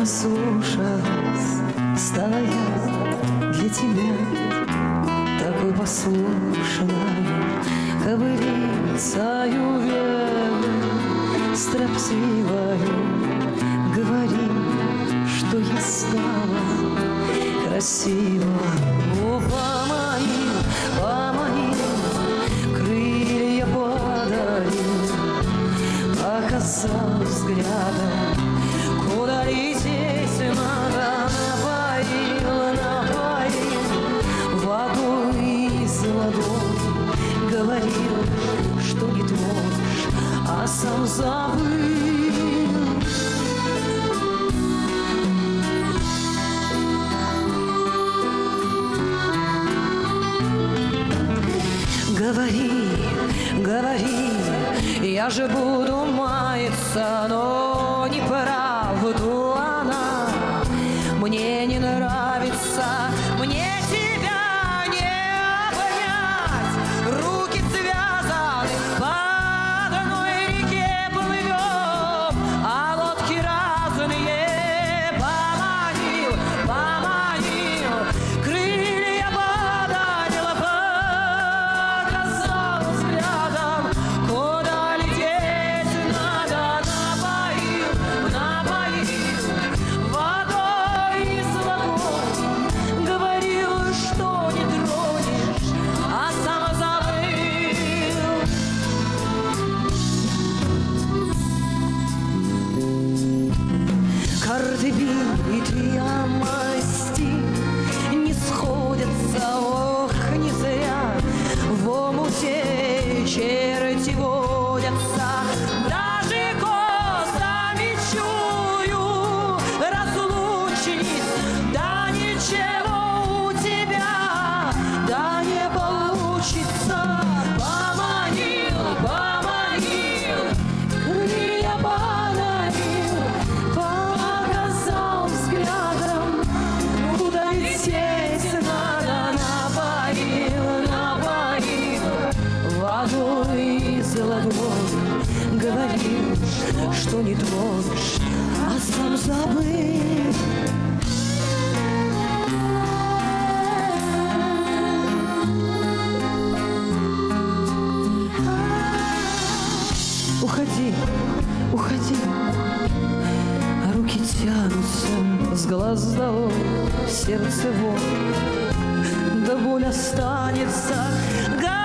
наслушалась, стала я для тебя такой послушной, ковырицаю вены строптивою. Говори, что я стала красива. О, помоги, крылья падали, показал взглядом, куда лететь надо. Напоил водой из ладони, говорил, что не тронешь, а сам забыл. Говори, я же буду маяться, но неправду она мне не нравится. Мне тебя не обнять, руки связаны, по одной реке плывем, а лодки разные. Поманил, крылья поднял, показал взглядом, куда лететь надо. Напоил водой из ладони, говорил, что не тронешь, а сам забыл. Карты битвия масти не сходятся, ох, не зря в омуте черти водятся. Даже косами чую разлучниц, да ничего у тебя, да не получится. Поманил, крылья подарил, показал взглядом, куда лететь надо. Напоил водой из ладони, говорил, что не тронешь, а сам забыл. Уходи, а руки тянутся с глаз долой, в сердце вот, да боль останется.